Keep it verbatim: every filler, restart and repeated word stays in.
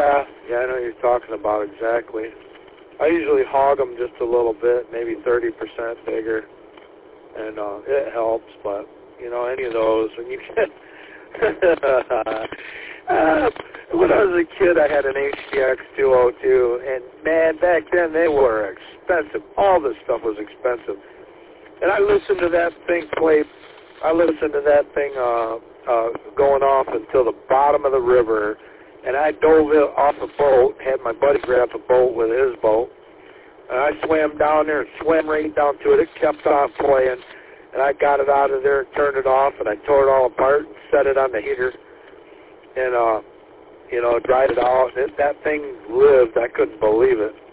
Yeah, yeah, I know what you're talking about exactly. I usually hog them just a little bit, maybe thirty percent bigger, and uh, it helps. But you know, any of those, when you get uh, when I was a kid, I had an H T X two oh two, and man, back then they were expensive. All this stuff was expensive, and I listened to that thing play. I listened to that thing uh, uh, going off until the bottom of the river. And I dove off a boat, had my buddy grab a boat with his boat, and I swam down there and swam right down to it. It kept on playing, and I got it out of there and turned it off, and I tore it all apart and set it on the heater, and, uh, you know, dried it out. It, that thing lived. I couldn't believe it.